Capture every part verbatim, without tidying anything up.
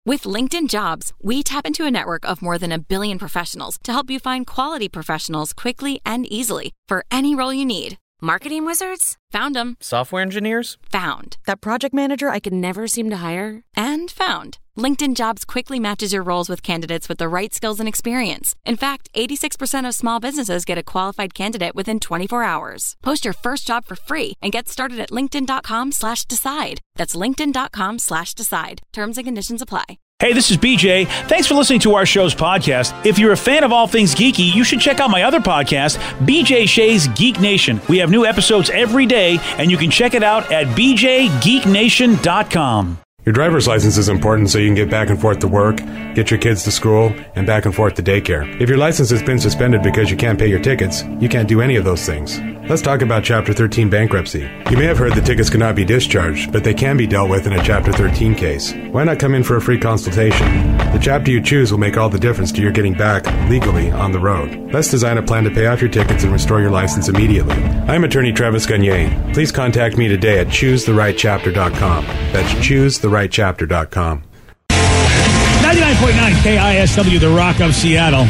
With LinkedIn Jobs, we tap into a network of more than a billion professionals to help you find quality professionals quickly and easily for any role you need. Marketing wizards? Found them. Software engineers? Found. That project manager I could never seem to hire? And found. LinkedIn Jobs quickly matches your roles with candidates with the right skills and experience. In fact, eighty-six percent of small businesses get a qualified candidate within twenty-four hours. Post your first job for free and get started at linkedin.com slash decide. That's linkedin.com slash decide. Terms and conditions apply. Hey, this is B J. Thanks for listening to our show's podcast. If you're a fan of all things geeky, you should check out my other podcast, B J Shea's Geek Nation. We have new episodes every day, and you can check it out at b j geek nation dot com. Your driver's license is important so you can get back and forth to work, get your kids to school, and back and forth to daycare. If your license has been suspended because you can't pay your tickets, you can't do any of those things. Let's talk about Chapter thirteen bankruptcy. You may have heard that tickets cannot be discharged, but they can be dealt with in a Chapter thirteen case. Why not come in for a free consultation? The chapter you choose will make all the difference to your getting back, legally, on the road. Let's design a plan to pay off your tickets and restore your license immediately. I'm attorney Travis Gagne. Please contact me today at choose the right chapter dot com. That's choose the right chapter dot com. ninety-nine point nine K I S W, the Rock of Seattle.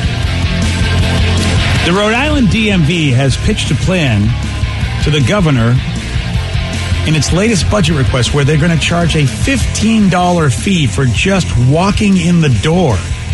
The Rhode Island D M V has pitched a plan to the governor in its latest budget request where they're going to charge a fifteen dollars fee for just walking in the door.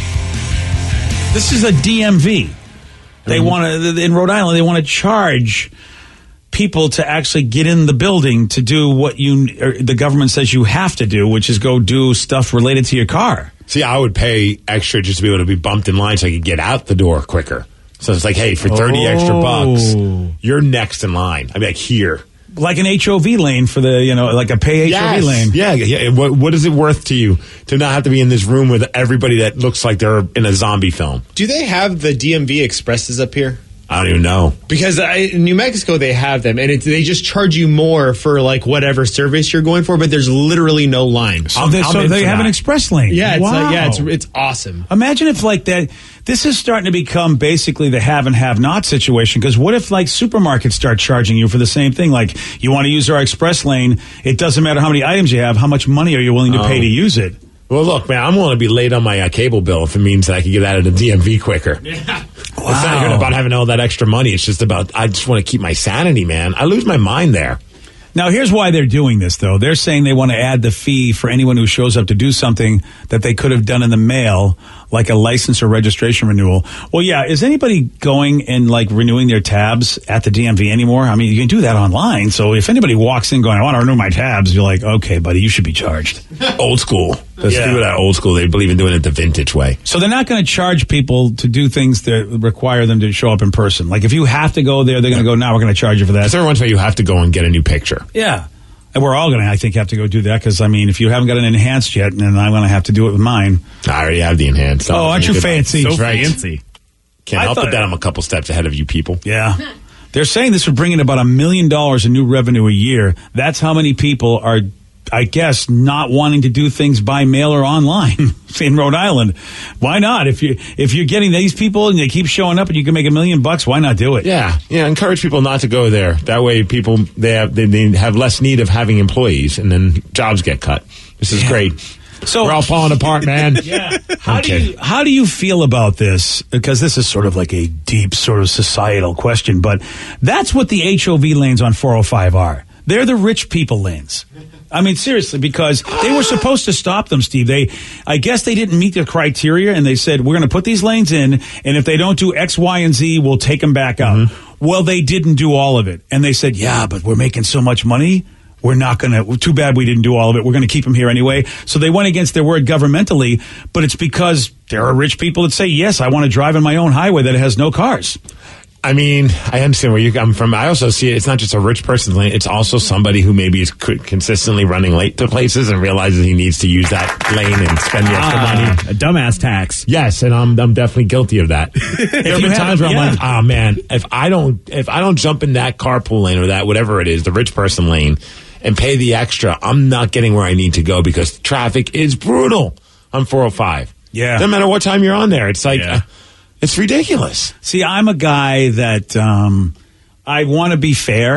This is a D M V. They mm-hmm. want to, in Rhode Island, they want to charge people to actually get in the building to do what you, or the government says you have to do, which is go do stuff related to your car. See, I would pay extra just to be able to be bumped in line so I could get out the door quicker. So it's like, hey, for thirty oh. extra bucks, you're next in line. I'd be like, here. Like an H O V lane for the, you know, like a pay H O V yes. lane. Yeah, yeah. What, what is it worth to you to not have to be in this room with everybody that looks like they're in a zombie film? Do they have the D M V Expresses up here? I don't even know. Because I, in New Mexico, they have them, and it's, they just charge you more for, like, whatever service you're going for, but there's literally no line. So, they, so they have that. An express lane. Yeah, it's wow. like, yeah, it's it's awesome. Imagine if, like, that. This is starting to become basically the have and have not situation, because what if, like, supermarkets start charging you for the same thing? Like, you want to use our express lane, it doesn't matter how many items you have, how much money are you willing to oh. pay to use it? Well, look, man, I'm willing to be late on my uh, cable bill if it means that I can get out of the D M V quicker. Yeah. Wow. It's not even about having all that extra money. It's just about, I just want to keep my sanity, man. I lose my mind there. Now, here's why they're doing this, though. They're saying they want to add the fee for anyone who shows up to do something that they could have done in the mail, like a license or registration renewal. Well, yeah, is anybody going and, like, renewing their tabs at the D M V anymore? I mean, you can do that online. So if anybody walks in going, I want to renew my tabs, you're like, okay, buddy, you should be charged. Old school. There's yeah. people that are old school. They believe in doing it the vintage way. So they're not going to charge people to do things that require them to show up in person. Like, if you have to go there, they're going to go, now we're going to charge you for that. Every once in a while, you have to go and get a new picture. Yeah. And we're all going to, I think, have to go do that because, I mean, if you haven't got an enhanced yet, then I'm going to have to do it with mine. I already have the enhanced. Oh, aren't you fancy? So right. fancy. Can't I help thought, it that I'm a couple steps ahead of you people. Yeah. They're saying this would bring in about a million dollars in new revenue a year. That's how many people are, I guess, not wanting to do things by mail or online in Rhode Island. Why not? If you if you're getting these people and they keep showing up and you can make a million bucks, why not do it? Yeah, yeah. Encourage people not to go there. That way, people they have they, they have less need of having employees, and then jobs get cut. This is yeah. great. So we're all falling apart, man. Yeah. How okay. do you how do you feel about this? Because this is sort of like a deep sort of societal question, but that's what the H O V lanes on four oh five are. They're the rich people lanes. I mean, seriously, because they were supposed to stop them, Steve. They, I guess they didn't meet their criteria, and they said, we're going to put these lanes in, and if they don't do X, Y, and Z, we'll take them back out. Mm-hmm. Well, they didn't do all of it. And they said, yeah, but we're making so much money, we're not going to, too bad we didn't do all of it. We're going to keep them here anyway. So they went against their word governmentally, but it's because there are rich people that say, yes, I want to drive on my own highway that has no cars. I mean, I understand where you come from. I also see it, it's not just a rich person's lane. It's also somebody who maybe is consistently running late to places and realizes he needs to use that lane and spend the extra ah, money. A dumbass tax. Yes, and I'm I'm definitely guilty of that. There have been times where yeah. I'm like, oh man, if I don't if I don't jump in that carpool lane or that whatever it is, the rich person lane, and pay the extra, I'm not getting where I need to go because traffic is brutal on four oh five. Yeah. Doesn't matter what time you're on there. It's like... Yeah. Uh, It's ridiculous. See, I'm a guy that um, I want to be fair.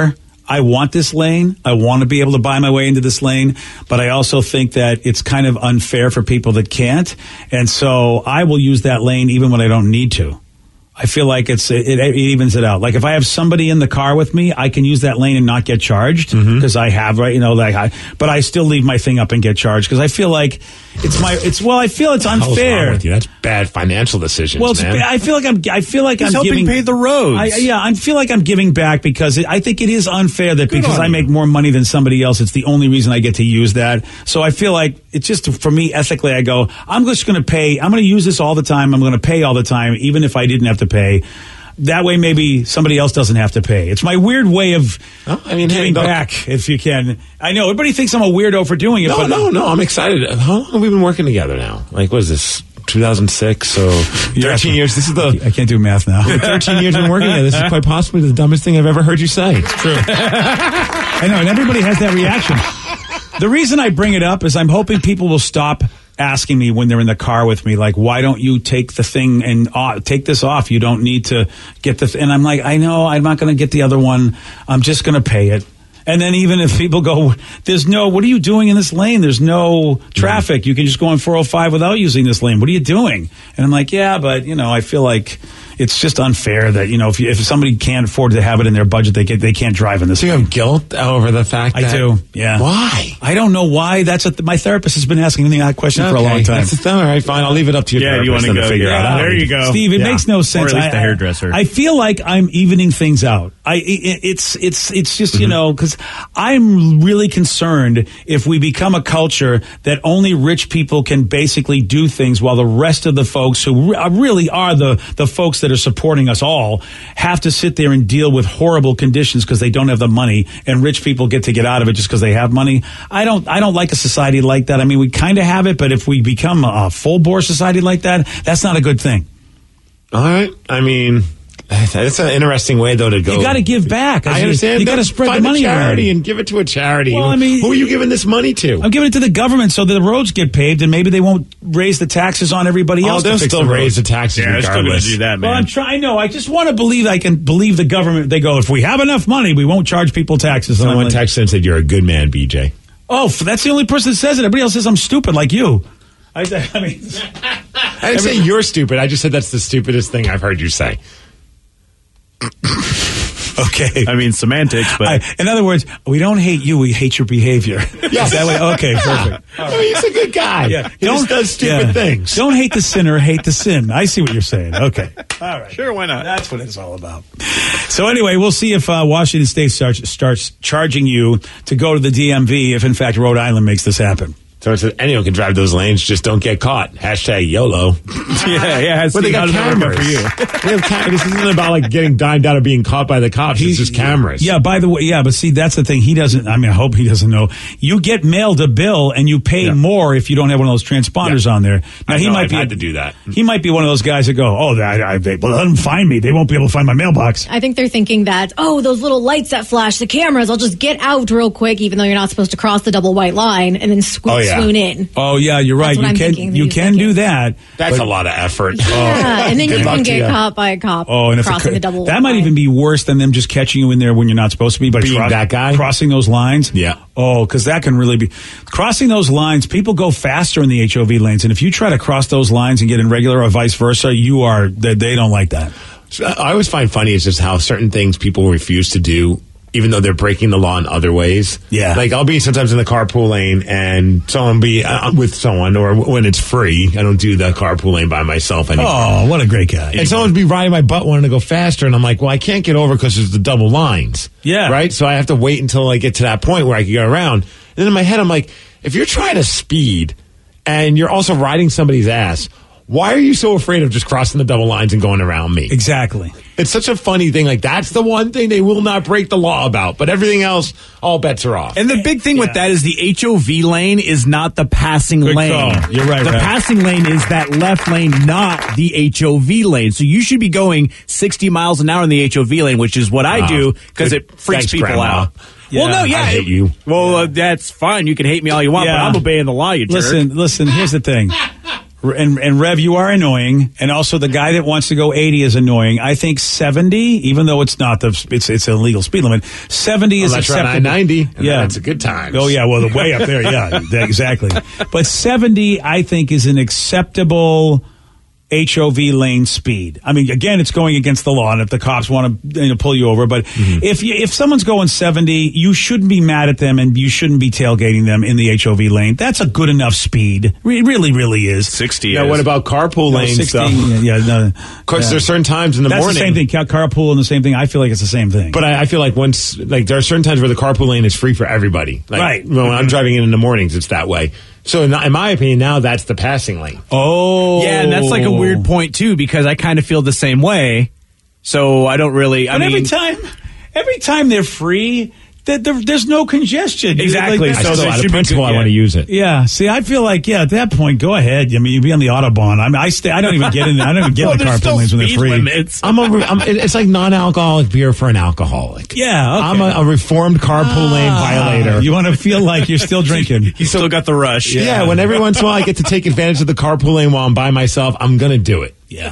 I want this lane. I want to be able to buy my way into this lane, but I also think that it's kind of unfair for people that can't. And so I will use that lane even when I don't need to. I feel like it's it, it evens it out. Like if I have somebody in the car with me, I can use that lane and not get charged because mm-hmm. I have right, you know, like I, but I still leave my thing up and get charged because I feel like it's my it's well, I feel it's unfair. What's wrong with you? That's bad financial decisions. Well, man. I feel like I'm I feel like He's I'm helping giving pay the roads. I, yeah, I feel like I'm giving back because it, I think it is unfair that Good because I you. make more money than somebody else, it's the only reason I get to use that. So I feel like it's just for me ethically. I go, I'm just going to pay. I'm going to use this all the time. I'm going to pay all the time, even if I didn't have to pay. That way, maybe somebody else doesn't have to pay. It's my weird way of oh, I mean, giving hey, back, if you can. I know everybody thinks I'm a weirdo for doing it. No, but no, no. I'm excited. How long have we been working together now? Like, what is this? two thousand six, so thirteen years. This is the. I can't do math now. thirteen years we've been working together. This is quite possibly the dumbest thing I've ever heard you say. It's true. I know, and everybody has that reaction. The reason I bring it up is I'm hoping people will stop asking me when they're in the car with me, like, why don't you take the thing and uh, take this off? You don't need to get the, th-. and I'm like, I know, I'm not going to get the other one. I'm just going to pay it. And then even if people go, there's no, what are you doing in this lane? There's no traffic. You can just go on four oh five without using this lane. What are you doing? And I'm like, yeah, but, you know, I feel like it's just unfair that, you know, if you, if somebody can't afford to have it in their budget, they get, they can't drive in this. Do you have guilt over the fact I that? I do, yeah. Why? I don't know why. That's a, my therapist has been asking me that question okay. for a long time. That's all right, fine. I'll leave it up to your yeah, therapist you want to to go, figure yeah, it out. There you go. Steve, it yeah. makes no sense. Or at least I, the hairdresser. I, I feel like I'm evening things out. I it, it's it's it's just mm-hmm. you know, because I'm really concerned if we become a culture that only rich people can basically do things while the rest of the folks who re- really are the the folks that are supporting us all have to sit there and deal with horrible conditions because they don't have the money, and rich people get to get out of it just because they have money. I don't I don't like a society like that. I mean, we kind of have it, but if we become a full bore society like that, that's not a good thing. All right. I mean, it's an interesting way, though, to go. You got to give back. I understand. You got to spread Find the money a charity around. and give it to a charity. Well, I mean, who are you giving this money to? I'm giving it to the government so the roads get paved, and maybe they won't raise the taxes on everybody else. Oh, they'll to fix still the raise roads. the taxes yeah, regardless. they're still going to do that, man. Well, I'm trying. No, I just want to believe I can believe the government. They go, if we have enough money, we won't charge people taxes. Someone like, texted and said, "You're a good man, B J." Oh, that's the only person that says it. Everybody else says I'm stupid, like you. I, I mean, I didn't say you're stupid. I just said that's the stupidest thing I've heard you say. Okay. I mean, semantics, but. I, in other words, we don't hate you, we hate your behavior. Yes. That way, okay, perfect. I mean, he's a good guy. Yeah. He don't, just does stupid yeah. things. Don't hate the sinner, hate the sin. I see what you're saying. Okay. All right. Sure, why not? That's what it's all about. So anyway, we'll see if uh, Washington State starts, starts charging you to go to the D M V if, in fact, Rhode Island makes this happen. So it's anyone can drive those lanes, just don't get caught. Hashtag YOLO. yeah, yeah. But they got cameras. For you. They have cam- this isn't about like getting dimed out of being caught by the cops. It's just cameras. Yeah, by the way, yeah, but see, that's the thing. He doesn't, I mean, I hope he doesn't know. You get mailed a bill and you pay yeah. more if you don't have one of those transponders yeah. on there. Now, I he know, might I've be had to do that. He might be one of those guys that go, oh, I, I, they, well, let them find me. They won't be able to find my mailbox. I think they're thinking that, oh, those little lights that flash, the cameras, I'll just get out real quick, even though you're not supposed to cross the double white line, and then swoon, oh, yeah. swoon in. Oh, yeah, you're right. That's what You I'm can thinking, you he's can thinking. do that. That's but, a lot of effort. Yeah, Oh. and then you Good luck can to get you. caught by a cop Oh, and if crossing it, the double that white might line. even be worse than them just catching you in there when you're not supposed to be. By Being that guy? Crossing those lines. Yeah. Oh, because that can really be. Crossing those lines, people go faster in the H O V lanes. And if you try to cross those lines and get in regular or vice versa, you are, they, they don't like that. I always find funny is just how certain things people refuse to do, even though they're breaking the law in other ways. Yeah. Like, I'll be sometimes in the carpool lane and someone be uh, with someone, or when it's free. I don't do the carpool lane by myself anymore. Oh, what a great guy. And someone's be riding my butt wanting to go faster, and I'm like, well, I can't get over because there's the double lines. Yeah. Right? So I have to wait until I get to that point where I can get around. And then in my head, I'm like, if you're trying to speed and you're also riding somebody's ass, why are you so afraid of just crossing the double lines and going around me? Exactly. It's such a funny thing. Like, that's the one thing they will not break the law about. But everything else, all bets are off. And the big thing Yeah. with that is the H O V lane is not the passing Good lane. call. You're right, The Rap. passing lane is that left lane, not the H O V lane. So you should be going sixty miles an hour in the H O V lane, which is what I Wow. do because Good. it freaks Thanks, people Grandma. out. Yeah, well, no, yeah. I hate it- you. Well, uh, that's fine. You can hate me all you want, Yeah. but I'm obeying the law, you jerk. Listen, listen, here's the thing. And, and Rev, you are annoying, and also the guy that wants to go eighty is annoying. I think seventy, even though it's not the it's it's a legal speed limit, seventy is Unless acceptable. I ninety, yeah, it's a good time. Oh yeah, well the way up there, yeah, exactly. But seventy, I think, is an acceptable H O V lane speed. I mean, again, it's going against the law, and if the cops want to you know, pull you over, but mm-hmm. if you, if someone's going seventy, you shouldn't be mad at them, and you shouldn't be tailgating them in the H O V lane. That's a good enough speed. It really, really is. sixty. Yeah. Is. What about carpool No, lanes? sixty, though? Yeah, yeah, no, Of course, yeah. there's certain times in the That's morning. the same thing. Car- Carpool and the same thing. I feel like it's the same thing. But I, I feel like once, like, there are certain times where the carpool lane is free for everybody. Like, Right. When I'm driving in in the mornings, it's that way. So in, in my opinion, now that's the passing lane. Oh, Yeah, and that's like a weird point too, because I kind of feel the same way. So I don't really. I But mean, every time, every time they're free, there, there, there's no congestion. Exactly. Like, I So still, there out should of be principle, good- I want to yeah. use it. Yeah, see, I feel like yeah. At that point, go ahead. I mean, you be on the Autobahn. I mean, I stay. I don't even get in. I don't even get well, in the there's carpool still lanes when they're speed free. limits. I'm a, I'm, it's like non-alcoholic beer for an alcoholic. Yeah, okay. I'm a, a reformed carpool lane violator. You want to feel like you're still drinking. You still got the rush. yeah, when every once in a while I get to take advantage of the carpool lane while I'm by myself, I'm going to do it. Yeah,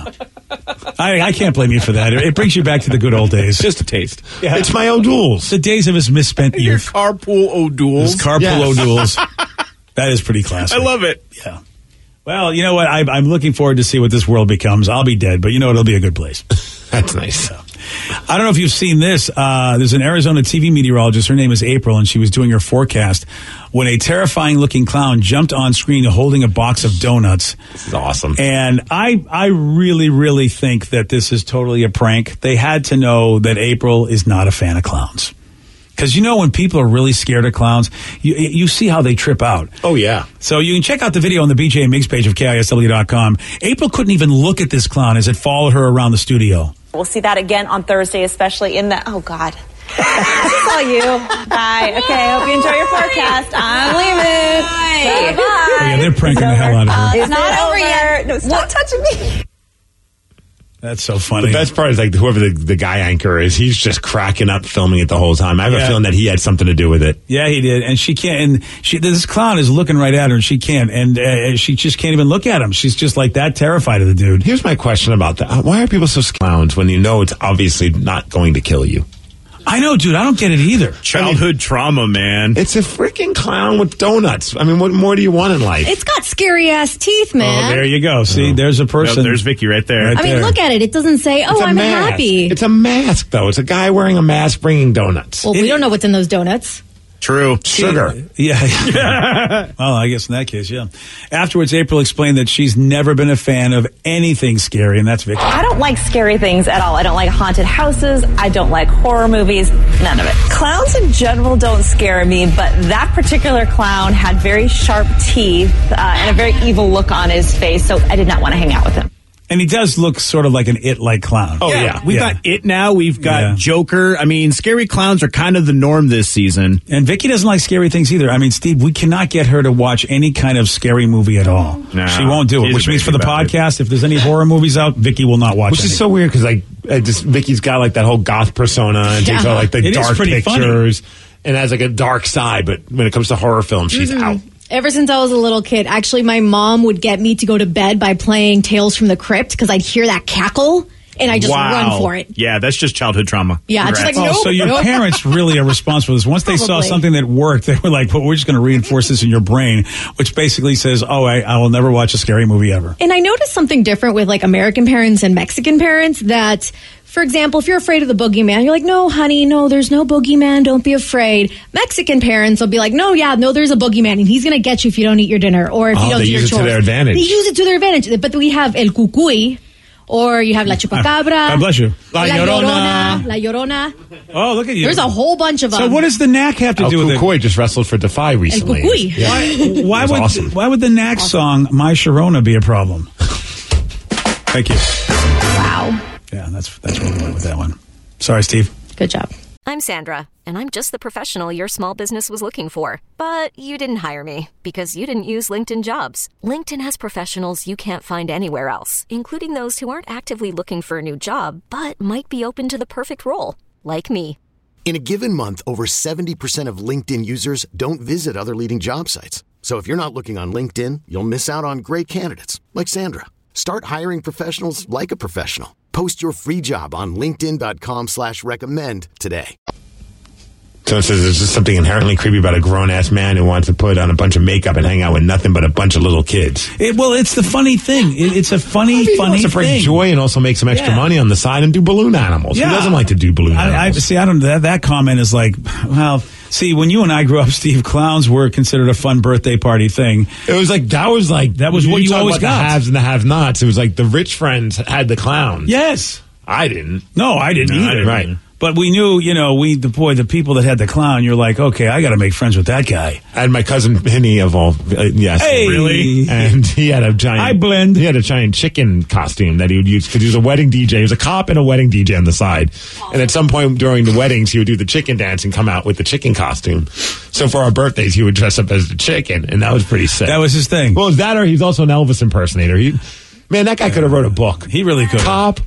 I, I can't blame you for that. It brings you back to the good old days. Just a taste. Yeah. It's my own duels. The days of his misspent Your youth. carpool O'Douls. His carpool Yes. duels. That is pretty classic. I love it. Yeah. Well, you know what? I, I'm looking forward to see what this world becomes. I'll be dead, but you know it'll be a good place. That's nice. I don't know if you've seen this. Uh, there's an Arizona T V meteorologist. Her name is April, and she was doing her forecast when a terrifying-looking clown jumped on screen holding a box of donuts. This is awesome. And I, I really, really think that this is totally a prank. They had to know that April is not a fan of clowns. Because you know when people are really scared of clowns, you, you see how they trip out. Oh, yeah. So you can check out the video on the B J and Migs page of K I S W dot com. April couldn't even look at this clown as it followed her around the studio. We'll see that again on Thursday, especially in the, oh God. Saw you. Bye. Okay, hope you enjoy your forecast. I'm leaving. Bye. Oh, yeah, they're pranking the hell out of her. It's not over yet. No, stop touching me. That's so funny. The best part is like whoever the, the guy anchor is, he's just cracking up filming it the whole time. I have Yeah. a feeling that he had something to do with it. Yeah, he did, and she can't. And she, this clown is looking right at her, and she can't, and uh, she just can't even look at him. She's just like that terrified of the dude. Here's my question about that. Why are people so scared of clowns when you know it's obviously not going to kill you? I know, dude. I don't get it either. Childhood trauma, man. It's a freaking clown with donuts. I mean, what more do you want in life? It's got scary ass teeth, man. Oh, there you go. See, there's a person. No, there's Vicky right there. Right I mean, there. look at it. It doesn't say, "Oh, It's a I'm mask. happy." It's a mask, though. It's a guy wearing a mask bringing donuts. Well, we don't know what's in those donuts. True. Sugar. Yeah. Well, I guess in that case, yeah. Afterwards, April explained that she's never been a fan of anything scary, and that's Vicky. I don't like scary things at all. I don't like haunted houses. I don't like horror movies. None of it. Clowns in general don't scare me, but that particular clown had very sharp teeth uh, and a very evil look on his face, so I did not want to hang out with him. And he does look sort of like an It-like clown. Oh, yeah. We've Yeah. got It now. We've got Yeah. Joker. I mean, scary clowns are kind of the norm this season. And Vicky doesn't like scary things either. I mean, Steve, we cannot get her to watch any kind of scary movie at all. No, she won't do it, she's which a means for baby the about it. podcast, if there's any horror movies out, Vicky will not watch Which any. is so weird because like uh, just Vicky's got like that whole goth persona and takes Yeah. all like the It is dark pretty funny. pictures and has like a dark side. But when it comes to horror films, she's out. Ever since I was a little kid, actually, my mom would get me to go to bed by playing Tales from the Crypt because I'd hear that cackle and I just wow. run for it. Yeah, that's just childhood trauma. Yeah, just Congrats. like, Oh, nope, so your nope. parents really are responsible for this. Once they saw Probably. something that worked, they were like, well, we're just going to reinforce this in your brain, which basically says, oh, I, I will never watch a scary movie ever. And I noticed something different with like American parents and Mexican parents that, for example, if you're afraid of the boogeyman, you're like, no, honey, no, there's no boogeyman. Don't be afraid. Mexican parents will be like, no, yeah, no, there's a boogeyman and he's going to get you if you don't eat your dinner or if Oh, you don't they do your use it to chores. their advantage. They use it to their advantage. But we have El Cucuy or you have La Chupacabra. God bless you. La, La Llorona. Llorona. La Llorona. Oh, look at you. There's a whole bunch of them. So what does the knack have to El do with it? Cucuy just wrestled for Defy recently. Cucuy. Yeah. Why, why That's would awesome. why would the knack song "My Sharona" be a problem? Thank you. Wow. Yeah, that's that's where we went with that one. Sorry, Steve. Good job. I'm Sandra, and I'm just the professional your small business was looking for. But you didn't hire me because you didn't use LinkedIn Jobs. LinkedIn has professionals you can't find anywhere else, including those who aren't actively looking for a new job, but might be open to the perfect role, like me. In a given month, over seventy percent of LinkedIn users don't visit other leading job sites. So if you're not looking on LinkedIn, you'll miss out on great candidates like Sandra. Start hiring professionals like a professional. Post your free job on linkedin.com slash recommend today. So it says there's just something inherently creepy about a grown-ass man who wants to put on a bunch of makeup and hang out with nothing but a bunch of little kids. It, well, it's the funny thing. It, it's a funny, I mean, funny he wants to bring thing. joy and also make some extra Yeah. money on the side and do balloon animals. Yeah. Who doesn't like to do balloon I, I animals? see. I don't. That, that comment is like, well, see, when you and I grew up, Steve, clowns were considered a fun birthday party thing. It was like that was like That was what you talk always about got. The haves and the have-nots. It was like the rich friends had the clowns. Yes. I didn't. No, I didn't No, I either. didn't. Right. But we knew, you know, we the boy, the people that had the clown. You're like, okay, I got to make friends with that guy. I had my cousin Penny of all, uh, yes, Hey! Really? and he had a giant. I blend. He had a giant chicken costume that he would use because he was a wedding D J. He was a cop and a wedding D J on the side. And at some point during the weddings, he would do the chicken dance and come out with the chicken costume. So for our birthdays, he would dress up as the chicken, and that was pretty sick. That was his thing. Well, it was that or he's also an Elvis impersonator. He, man, that guy could have wrote a book. He really could. Cop,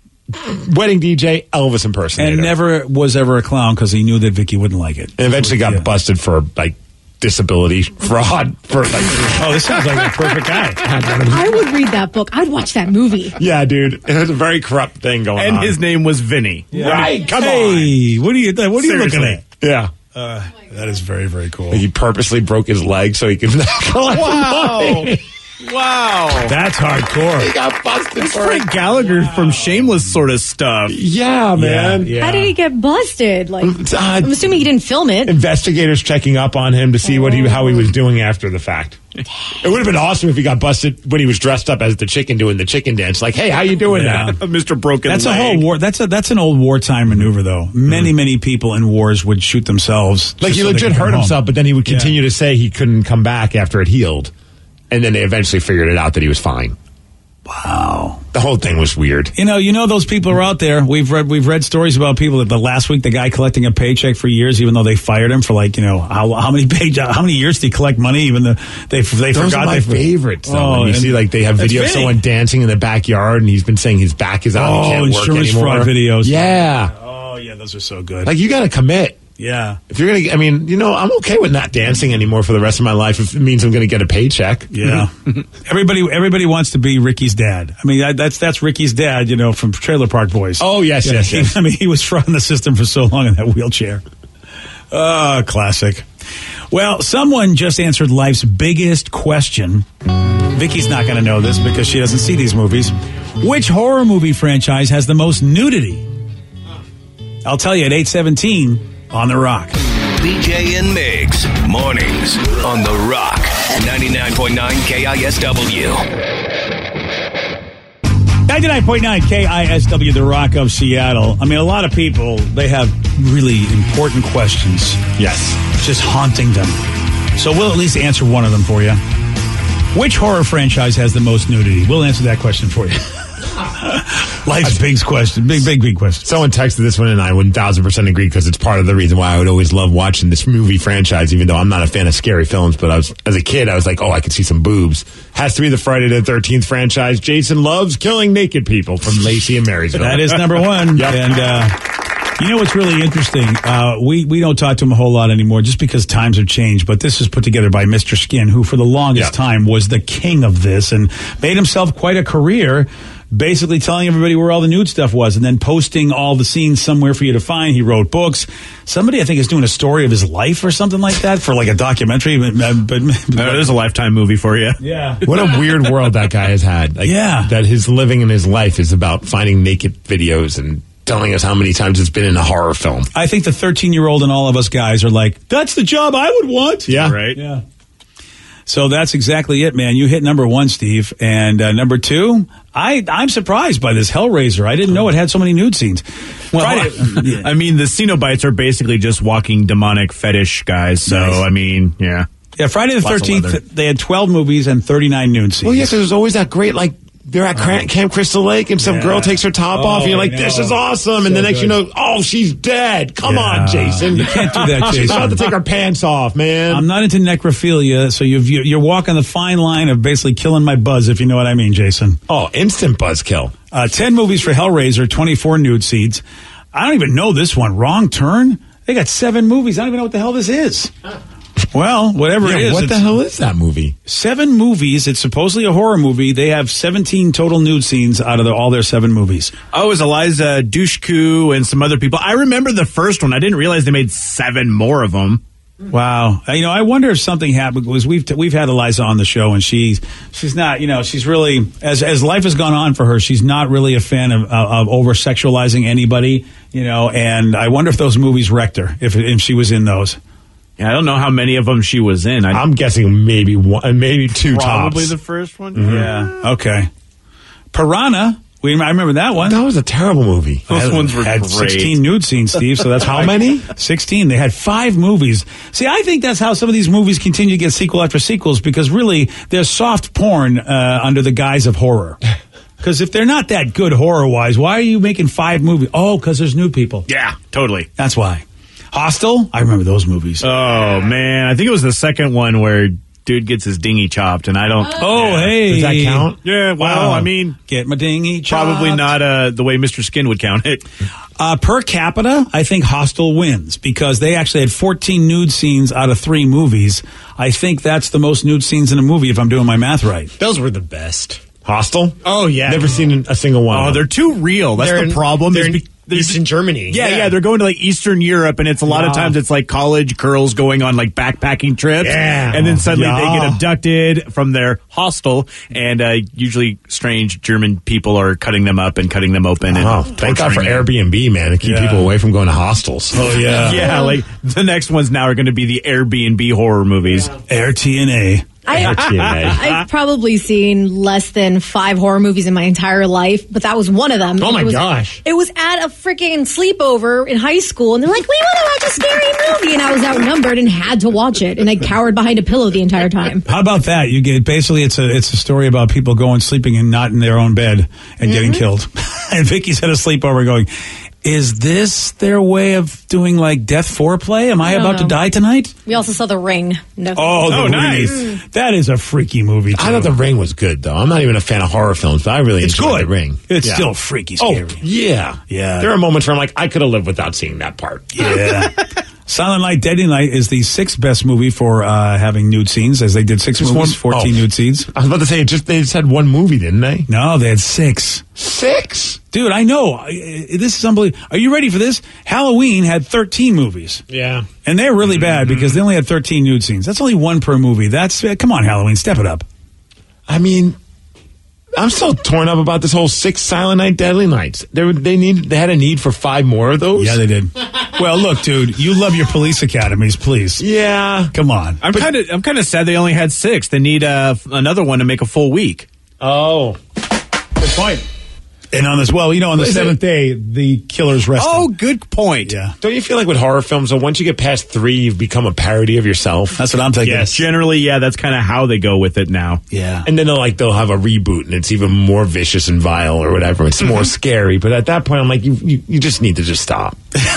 wedding D J, Elvis impersonator. And never was ever a clown because he knew that Vicky wouldn't like it. And eventually got Yeah. busted for like disability fraud for like. Oh, this sounds like a perfect guy. I would read that book. I'd watch that movie. Yeah, dude, it was a very corrupt thing going And on. his name was Vinny. Right, come on. Hey, what are you? What are you looking at? Yeah. Uh, that is very, very cool. He purposely broke his leg so he could collect money. Wow. That's hardcore. He got busted It's for Frank it. Gallagher from Shameless sort of stuff. Yeah, man. Yeah. How did he get busted? Like, Uh, I'm assuming he didn't film it. Investigators checking up on him to see what he how he was doing after the fact. It would have been awesome if he got busted when he was dressed up as the chicken doing the chicken dance. Like, hey, how you doing Yeah. now? Mister Broken That's Leg. a whole war. That's a that's an old wartime maneuver, though. Many, many people in wars would shoot themselves. Like just he so they legit could come hurt home. himself, but then he would Yeah. continue to say he couldn't come back after it healed. And then they eventually figured it out that he was fine. Wow. The whole thing was weird. You know, you know those people are out there. We've read we've read stories about people that the last week the guy collecting a paycheck for years, even though they fired him for like you know how how many pay how many years did he collect money? Even the they they Those forgot are my they favorites. Though. Oh, when you and see like they have that's video of fitting. someone dancing in the backyard, and he's been saying his back is out. Oh, he can't work insurance anymore. fraud videos. Yeah, Oh yeah, those are so good. like you got to commit. yeah. If you're gonna, I mean, you know, I'm okay with not dancing anymore for the rest of my life if it means I'm gonna get a paycheck. Yeah, everybody everybody wants to be Ricky's dad. I mean, that, that's that's Ricky's dad, you know, from Trailer Park Boys. Oh yes, Yeah, yes, he- yes. I mean, he was fronting the system for so long in that wheelchair. Ah, classic. Well, someone just answered life's biggest question. Vicky's not going to know this because she doesn't see these movies. Which horror movie franchise has the most nudity? I'll tell you at eight seventeen on The Rock. B J and Migs, mornings on The Rock, ninety-nine point nine K I S W. ninety-nine point nine K I S W, The Rock of Seattle. I mean, a lot of people, they have really important questions. Yes. Just haunting them. So we'll at least answer one of them for you. Which horror franchise has the most nudity? We'll answer that question for you. Life's big question. Big, big, big question. Someone texted this one, and I one thousand percent agree because it's part of the reason why I would always love watching this movie franchise, even though I'm not a fan of scary films. But I was, as a kid, I was like, oh, I could see some boobs. Has to be the Friday the thirteenth franchise. Jason loves killing naked people from Lacey and Marysville. That is number one. Yep. And, uh, you know what's really interesting? Uh, we, we don't talk to him a whole lot anymore just because times have changed. But this is put together by Mister Skin, who for the longest Yep. time was the king of this and made himself quite a career basically telling everybody where all the nude stuff was and then posting all the scenes somewhere for you to find. He wrote books. Somebody, I think, is doing a story of his life or something like that for like a documentary. But, but, but Uh, there's a Lifetime movie for you. yeah. What a weird world that guy has had. Like, Yeah. That his living in his life is about finding naked videos and telling us how many times it's been in a horror film. I think the thirteen-year-old and all of us guys are like, that's the job I would want. Yeah. Right? Yeah. So that's exactly it, man. You hit number one, Steve. And uh, number two, I, I'm surprised by this Hellraiser. I didn't know it had so many nude scenes. Well, Friday- I mean, the Cenobites are basically just walking demonic fetish guys. So, Nice. I mean, yeah. yeah, Friday the Lots of leather. thirteenth, they had twelve movies and thirty-nine nude scenes. Well, yes, there's always that great, like, they're at Cran- Camp Crystal Lake and some Yeah. girl takes her top Oh, off and you're I like, this know. is awesome. So and the next good. you know, oh, she's dead. Come Yeah. on, Jason. You can't do that, She's about Jason. to take her pants off, man. I'm not into necrophilia, so you've, you're walking the fine line of basically killing my buzz, if you know what I mean, Jason. oh, instant buzzkill. Uh, ten movies for Hellraiser, twenty-four nude scenes. I don't even know this one. Wrong Turn? They got seven movies. I don't even know what the hell this is. Well, whatever Yeah, it is. what the it's hell is that movie? Seven movies. It's supposedly a horror movie. They have seventeen total nude scenes out of the, all their seven movies. Oh, it was Eliza Dushku and some other people. I remember the first one. I didn't realize they made seven more of them. Wow. Uh, You know, I wonder if something happened because we've we've had Eliza on the show, and she's she's not. You know, she's really as as life has gone on for her, she's not really a fan of, of, of over sexualizing anybody. You know, and I wonder if those movies wrecked her if if she was in those. Yeah, I don't know how many of them she was in. I, I'm guessing maybe one, maybe two probably tops. the first one. Mm-hmm. Yeah. Okay. Piranha. We, I remember that one. That was a terrible movie. Those had, ones were had great. sixteen nude scenes, Steve. So that's How why- many? sixteen. They had five movies. See, I think that's how some of these movies continue to get sequel after sequels because really they're soft porn uh, under the guise of horror. Because if they're not that good horror wise, why are you making five movies? Oh, because there's new people. Yeah, totally. That's why. Hostel. I remember those movies. Oh man, I think it was the second one where dude gets his dinghy chopped, and I don't. oh, yeah. hey, Does that count? Yeah, well, Wow. I mean, Get my dinghy chopped. probably not uh, the way Mister Skin would count it. Uh, per capita, I think Hostel wins because they actually had fourteen nude scenes out of three movies. I think that's the most nude scenes in a movie if I'm doing my math right. Those were the best. Hostel? Oh, yeah. Never seen a single one. Oh, of them. they're too real. That's They're the in- problem. They're is in be- there's- Eastern Germany. Yeah, yeah, they're going to like Eastern Europe, and it's a lot of Yeah. times it's like college girls going on like backpacking trips, Yeah. and then suddenly they Yeah. get abducted from their hostel, and uh, usually strange German people are cutting them up and cutting them open. And Oh, thank God for torturing them. Airbnb, man, to keep Yeah. people away from going to hostels. Oh, yeah. Yeah, like the next ones now are going to be the Airbnb horror movies. Air T N A. I, T N A. I've probably seen less than five horror movies in my entire life, but that was one of them. Oh, my It was- gosh. It was at a freaking sleepover in high school, and they're like, we want to watch a scary movie. And I was outnumbered and had to watch it, and I cowered behind a pillow the entire time. How about that? You get basically it's a it's a story about people going sleeping and not in their own bed and getting killed. And Vicky's at a sleepover going, is this their way of doing like death foreplay? Am I don't about to know. die tonight? We also saw The Ring. No. Oh, the Oh, nice. Roonies. That is a freaky movie. Too. I thought The Ring was good, though. I'm not even a fan of horror films, but I really it's enjoyed good. The Ring. It's Yeah. still freaky Oh, scary. yeah. Yeah. There are moments where I'm like, I could have lived without seeing that part. Yeah. Silent Night, Deadly Night is the sixth best movie for uh, having nude scenes, as they did six Just movies, one- fourteen oh. nude scenes. I was about to say, just they just had one movie, didn't they? No, they had six. Six? Dude, I know. I- I- This is unbelievable. Are you ready for this? Halloween had thirteen movies. Yeah. And they're really bad because they only had thirteen nude scenes. That's only one per movie. That's uh, come on, Halloween, step it up. I mean, I'm still torn up about this whole six Silent Night, Deadly Nights. They were- they need they had a need for five more of those. Yeah, they did. Well, look, dude, you love your police academies, please. Yeah. Come on. I'm kind of I'm kind of sad they only had six. They need uh, another one to make a full week. Oh. Good point. And on this, well, you know, on the Is it- seventh day, the killer's rested. Oh, good point. yeah. Don't you feel like with horror films, though, once you get past three, you've become a parody of yourself? That's what I'm thinking. Yes, generally, yeah, that's kind of how they go with it now. Yeah. And then they'll like they'll have a reboot, and it's even more vicious and vile or whatever. It's more scary. But at that point, I'm like, you you, you just need to just stop.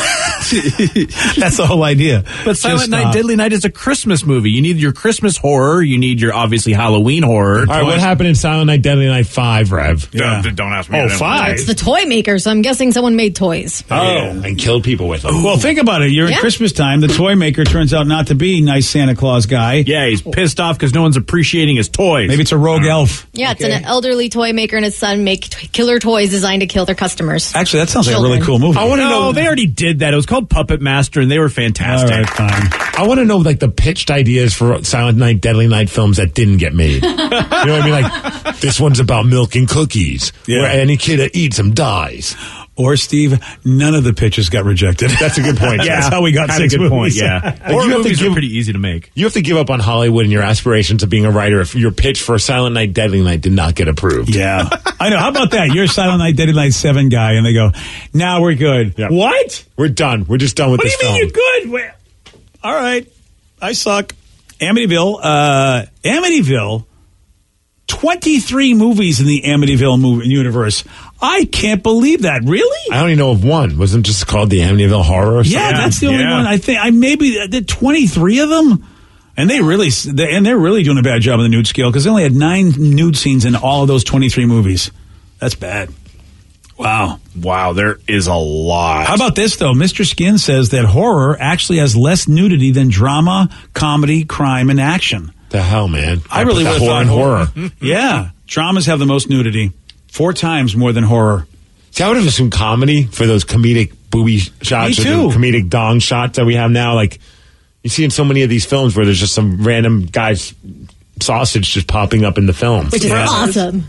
That's the whole idea. But Silent Just, Night, uh, Deadly Night is a Christmas movie. You need your Christmas horror. You need your obviously Halloween horror. All right, what happened in Silent Night, Deadly Night five, Rev? Yeah. Don't, don't ask me. Oh, that. five. It's the toy maker, so I'm guessing someone made toys. Oh, and killed people with them. Well, think about it. You're Yeah. at Christmas time. The toy maker turns out not to be nice Santa Claus guy. Yeah, he's pissed off because no one's appreciating his toys. Maybe it's a rogue elf. Yeah, it's an elderly toy maker and his son make t- killer toys designed to kill their customers. Actually, that sounds like a Children. really cool movie. I want to No, know. they already did that. It was called Puppet Master, and they were All fantastic. right, fine. I want to know like the pitched ideas for Silent Night, Deadly Night films that didn't get made. You know what I mean? Like this one's about milk and cookies, Yeah. where any kid that eats them dies. Or Steve, none of the pitches got rejected. That's a good point. Yeah, That's how we got had six a good movies. point. Yeah, Like, horror you have to movies give- are pretty easy to make. You have to give up on Hollywood and your aspirations of being a writer if your pitch for Silent Night, Deadly Night did not get approved. Yeah. I know. How about that? You're a Silent Night, Deadly Night seven guy, and they go, now we're good. Yeah. What? We're done. We're just done with What do this you mean film. you're good? Wait. All right. I suck. Amityville. Uh, Amityville. twenty-three movies in the Amityville movie universe. I can't believe that. Really? I only know of one. Wasn't it just called the Amityville Horror? Or Yeah, something? that's the only Yeah. one. I think I maybe did twenty-three of them, and they really they, and they're really doing a bad job on the nude scale because they only had nine nude scenes in all of those twenty-three movies. That's bad. Wow. Wow, there is a lot. How about this, though? Mister Skin says that horror actually has less nudity than drama, comedy, crime, and action. The hell, man. I, I really would have thought horror. Yeah. Dramas have the most nudity. Four times more than horror. See, I would have assumed comedy for those comedic booby shots. Me too. Or the comedic dong shots that we have now. Like, you see in so many of these films where there's just some random guy's sausage just popping up in the film. Which is Yeah. awesome.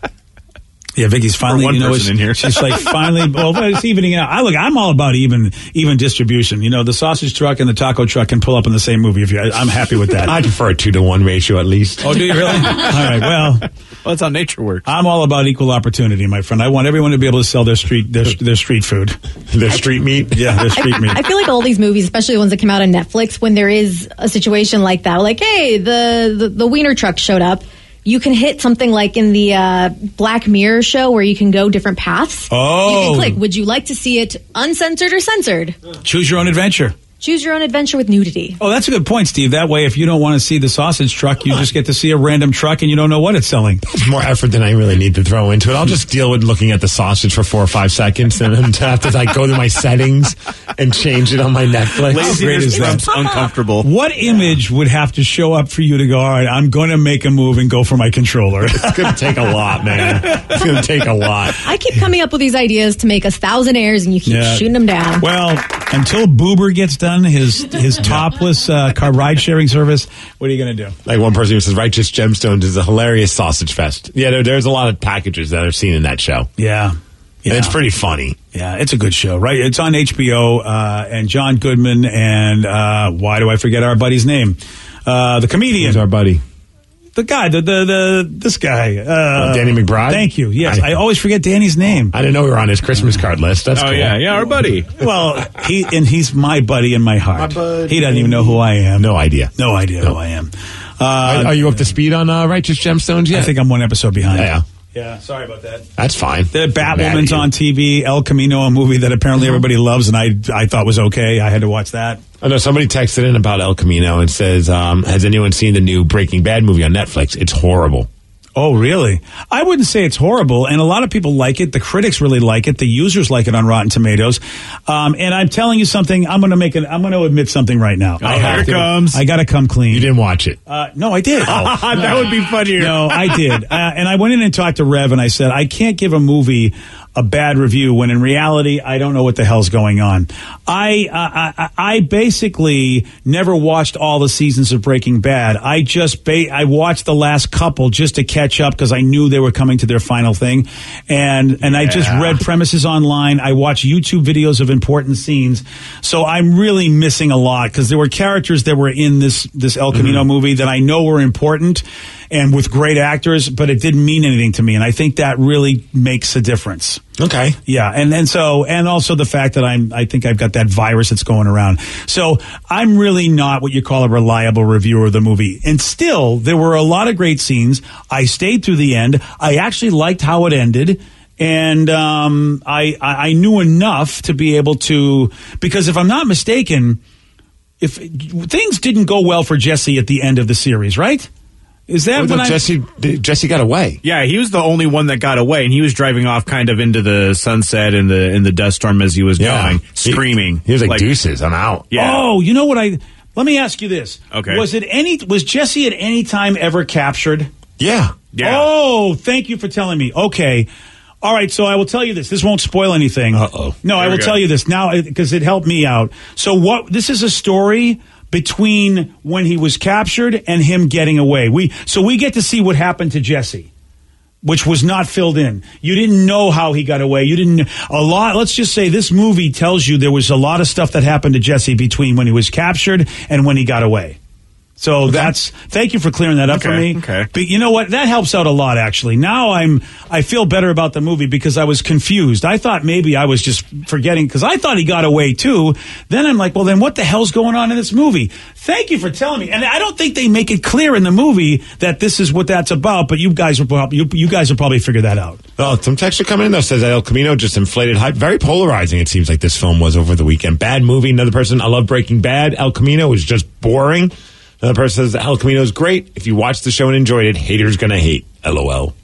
Yeah, Vicky's finally, one you know, person in here. she's like finally, well, it's evening out. I look, I'm all about even, even distribution. You know, the sausage truck and the taco truck can pull up in the same movie. If you, I'm happy with that. I prefer a two to one ratio at least. Oh, do you really? All right. Well, Well, that's how nature works. I'm all about equal opportunity, my friend. I want everyone to be able to sell their street, their, their street food. Their street meat. Yeah, their street meat. I feel like all these movies, especially the ones that come out on Netflix, when there is a situation like that, like, hey, the, the, the wiener truck showed up, you can hit something like in the uh, Black Mirror show where you can go different paths. Oh. You can click, would you like to see it uncensored or censored? Choose your own adventure. Choose your own adventure with nudity. Oh, that's a good point, Steve. That way, if you don't want to see the sausage truck, you just get to see a random truck and you don't know what it's selling. It's more effort than I really need to throw into it. I'll just deal with looking at the sausage for four or five seconds and then have to like go to my settings and change it on my Netflix. How great is that? Trump's uncomfortable. What image would have to show up for you to go, all right, I'm going to make a move and go for my controller? It's going to take a lot, man. It's going to take a lot. I keep coming up with these ideas to make us thousand airs and you keep Yeah. shooting them down. Well, until Boober gets done, his his topless uh, car ride sharing service, what are you going to do? Like one person who says Righteous Gemstones is a hilarious sausage fest. Yeah, there, there's a lot of packages that I've seen in that show. Yeah. Yeah. And it's pretty funny. Yeah, it's a good show, right? It's on H B O, uh, and John Goodman and, uh, why do I forget our buddy's name? Uh, the comedian. Who's our buddy? The guy, the, the, the, this guy. Uh, Oh, Danny McBride? Thank you. Yes, I, I- always forget Danny's name. I didn't know we were on his Christmas card list. That's Oh, cool. yeah, yeah, our buddy. Well, he, and he's my buddy in my heart. My buddy. He doesn't even know who I am. No idea. No idea No. who I am. Are, Uh, are you up to speed on uh, Righteous Gemstones yet? I think I'm one episode behind. Yeah, yeah. Yeah, sorry about that. That's fine. The Mad at Batwoman's you. on T V. El Camino, a movie that apparently everybody loves, and I I thought was okay. I had to watch that. I know somebody texted in about El Camino and says, um, has anyone seen the new Breaking Bad movie on Netflix? It's horrible. Oh, really? I wouldn't say it's horrible, and a lot of people like it. The critics really like it. The users like it on Rotten Tomatoes. Um, and I'm telling you something. I'm going to make an. I'm going to admit something right now. Oh, here it comes. I got to come clean. You didn't watch it. Uh, no, I did. That would be funnier. No, I did. Uh, and I went in and talked to Rev, and I said, I can't give a movie a bad review when in reality, I don't know what the hell's going on. I, uh, I, I basically never watched all the seasons of Breaking Bad. I just, ba- I watched the last couple just to catch up because I knew they were coming to their final thing. And, and I just read premises online. I watched YouTube videos of important scenes. So I'm really missing a lot because there were characters that were in this, this El Camino Mm-hmm. movie that I know were important and with great actors, but it didn't mean anything to me. And I think that really makes a difference. Okay. Yeah, and and so and also the fact that I'm I think I've got that virus that's going around. So I'm really not what you call a reliable reviewer of the movie. And still, there were a lot of great scenes. I stayed through the end. I actually liked how it ended. And um, I, I I knew enough to be able to, because if I'm not mistaken, if things didn't go well for Jesse at the end of the series, right? Is that Well, when no, I Jesse, Jesse got away. Yeah, he was the only one that got away, and he was driving off kind of into the sunset and the in the dust storm as he was Yeah. going, He- screaming. He was like, deuces, I'm out. Yeah. Oh, you know what I? Let me ask you this. Okay. Was it any? Was Jesse at any time ever captured? Yeah. Yeah. Oh, thank you for telling me. Okay. All right, so I will tell you this. This won't spoil anything. Uh-oh. No, I Here will we go. tell you this now because it helped me out. So what? This is a story between when he was captured and him getting away. We so we get to see what happened to Jesse, which was not filled in. You didn't know how he got away. You didn't a lot. Let's just say this movie tells you there was a lot of stuff that happened to Jesse between when he was captured and when he got away. So that's thank you for clearing that up for Okay, me. okay. But you know what? That helps out a lot actually. Now I'm I feel better about the movie because I was confused. I thought maybe I was just forgetting because I thought he got away too. Then I'm like, well then what the hell's going on in this movie? Thank you for telling me. And I don't think they make it clear in the movie that this is what that's about, but you guys will probably you, you guys will probably figure that out. Oh, some text are coming in though. Says that El Camino just inflated hype. Very polarizing. It seems like this film was over the weekend. Bad movie. Another person. I love Breaking Bad. El Camino was just boring. Another person says El Camino is great. If you watched the show and enjoyed it, haters gonna hate. LOL.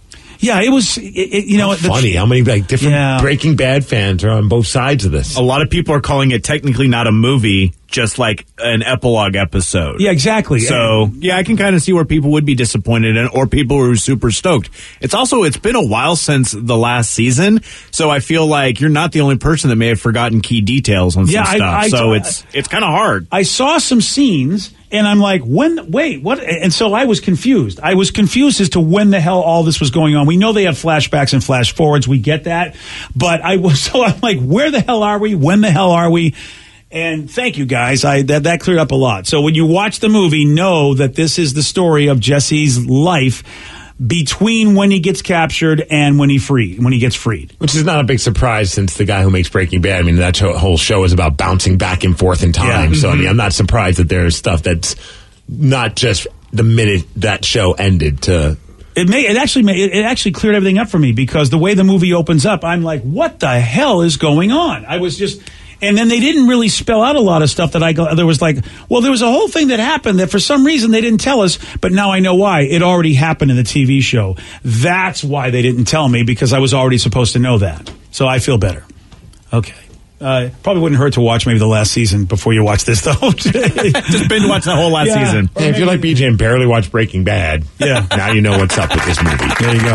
Yeah, it was, it, it, you know. How funny how many like different Yeah. Breaking Bad fans are on both sides of this. A lot of people are calling it technically not a movie, just like an epilogue episode. Yeah, exactly. So, yeah, I can kind of see where people would be disappointed and or people who are super stoked. It's also, it's been a while since the last season, so I feel like you're not the only person that may have forgotten key details on Yeah, some I- stuff. I- so I- it's it's kind of hard. I saw some scenes and I'm like, when, wait, what? And so I was confused. I was confused as to when the hell all this was going on. We know they have flashbacks and flash forwards. We get that. But I was, so I'm like, where the hell are we? When the hell are we? And thank you guys. I, that, that cleared up a lot. So when you watch the movie, know that this is the story of Jesse's life between when he gets captured and when he free, when he gets freed. Which is not a big surprise since the guy who makes Breaking Bad, I mean, that show, whole show is about bouncing back and forth in time. Yeah. So, I mean, Mhm. I'm not surprised that there's stuff that's not just the minute that show ended to... It may, it actually made, it actually cleared everything up for me because the way the movie opens up, I'm like, what the hell is going on? I was just, and then they didn't really spell out a lot of stuff that I go, there was like, well, there was a whole thing that happened that for some reason they didn't tell us, but now I know why. It already happened in the T V show. That's why they didn't tell me because I was already supposed to know that. So I feel better. Okay. Uh, probably wouldn't hurt to watch maybe the last season before you watch this, though. Just binge watch the whole last Yeah. season. Hey, if you're like B J and barely watch Breaking Bad, Yeah. now you know what's up with this movie. There you go.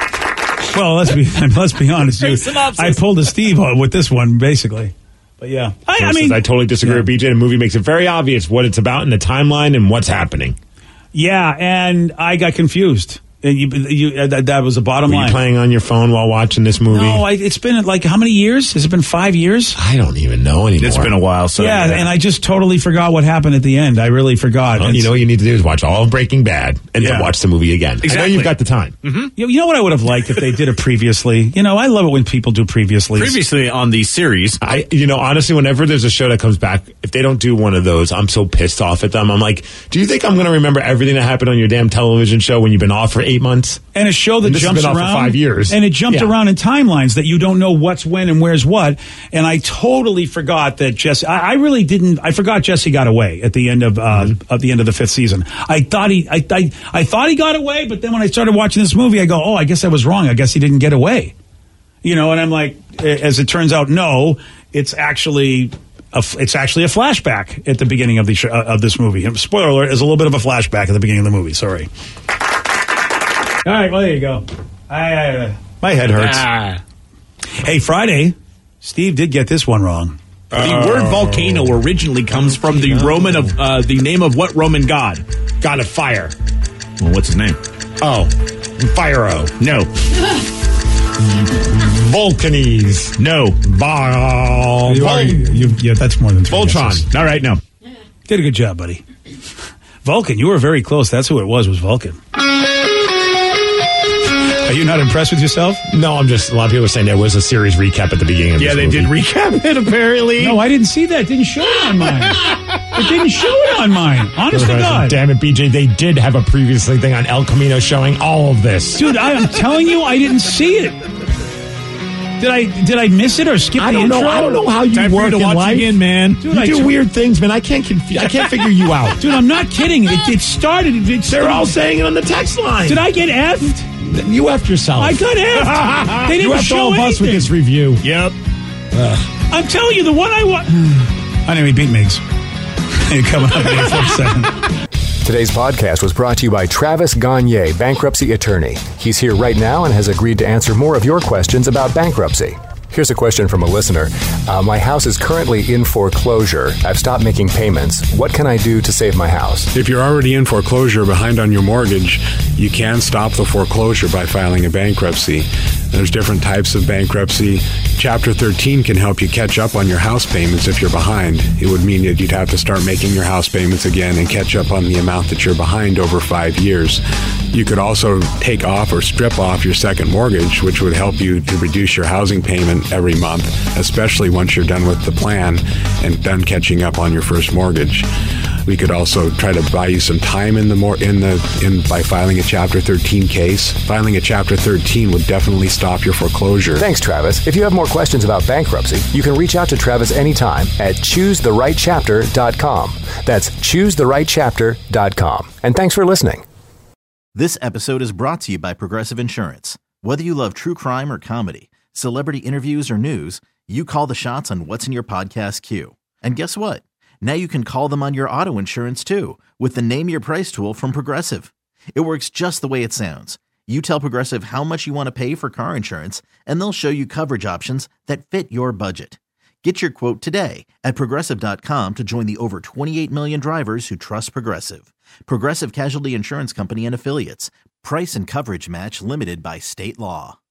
Well, let's be let's be honest. You, I pulled a Steve on with this one, basically. But yeah, I, I mean, I totally disagree with B J. The movie makes it very obvious what it's about in the timeline and what's happening. yeah, and I got confused. And you, you, uh, that, that was the bottom Were line. you playing on your phone while watching this movie? No, I, it's been like how many years? Has it been five years? I don't even know anymore. It's been a while. So yeah, and I just totally forgot what happened at the end. I really forgot. Well, And you know what you need to do is watch all of Breaking Bad and Yeah. then watch the movie again. I know Exactly. you've got the time. you, you know what I would have liked if they did it previously. You know, I love it when people do previously. previously on the series. I, you know, honestly, whenever there's a show that comes back, if they don't do one of those, I'm so pissed off at them. I'm like, do you think I'm going to remember everything that happened on your damn television show when you've been off for eight months? And a show that And this has jumps been off for around five years. and it jumped Yeah. around in timelines that you don't know what's when and where's what. And I totally forgot that Jesse. I, I really didn't. I forgot Jesse got away at the end of uh, Mm-hmm. at the end of the fifth season. I thought he. I, I I thought he got away, but then when I started watching this movie, I go, oh, I guess I was wrong. I guess he didn't get away. You know, and I'm like, as it turns out, no, it's actually. A, it's actually a flashback at the beginning of the sh- uh, of this movie. And spoiler alert: is a little bit of a flashback at the beginning of the movie. Sorry. All right, well, there you go. I, I, my head hurts. Ah. Hey, Friday, Steve did get this one wrong. The word volcano originally comes from the Roman of uh, the name of what Roman god? God of fire. Well, what's his name? Oh, Fire-O. No, Vulcanes. no. Vol- You are- you- yeah, that's more than three Voltron. guesses. All right, no. Did a good job, buddy. Vulcan, you were very close. That's who it was, was Vulcan. Are you not impressed with yourself? No, I'm just, a lot of people are saying there was a series recap at the beginning of Yeah, this they movie. did recap it apparently. No, I didn't see that. It didn't show it on mine. It didn't show it on mine. Honest to God. Damn it, B J, they did have a previously thing on El Camino showing all of this. Dude, I am telling you, I didn't see it. Did I did I miss it or skip I the don't intro? know. I don't know how you Time for work you to in watch life. again, man. Dude, you I do tr- weird things, man. I can't conf- I can't figure you out. Dude, I'm not kidding. It, it started. It, They're all saying it on the text line. Did I get effed? You effed yourself. I got effed. They didn't you effed show all of us anything. with this review. Yep. I'm telling you, the one I want. Anyway, beat Migs. Hey, coming up at eight forty-seven. Today's podcast was brought to you by Travis Gagne, bankruptcy attorney. He's here right now and has agreed to answer more of your questions about bankruptcy. Here's a question from a listener. Uh, my house is currently in foreclosure. I've stopped making payments. What can I do to save my house? If you're already in foreclosure behind on your mortgage, you can stop the foreclosure by filing a bankruptcy. There's different types of bankruptcy. Chapter thirteen can help you catch up on your house payments if you're behind. It would mean that you'd have to start making your house payments again and catch up on the amount that you're behind over five years. You could also take off or strip off your second mortgage, which would help you to reduce your housing payment every month, especially once you're done with the plan and done catching up on your first mortgage. We could also try to buy you some time in the more in the in by filing a Chapter thirteen case. Filing a Chapter thirteen would definitely stop your foreclosure. Thanks, Travis. If you have more questions about bankruptcy, you can reach out to Travis anytime at choose the right chapter dot com. That's choose the right chapter dot com. And thanks for listening. This episode is brought to you by Progressive Insurance. Whether you love true crime or comedy, celebrity interviews or news, you call the shots on what's in your podcast queue. And guess what? Now you can call them on your auto insurance too with the Name Your Price tool from Progressive. It works just the way it sounds. You tell Progressive how much you want to pay for car insurance, and they'll show you coverage options that fit your budget. Get your quote today at Progressive dot com to join the over twenty-eight million drivers who trust Progressive. Progressive Casualty Insurance Company and Affiliates. Price and coverage match limited by state law.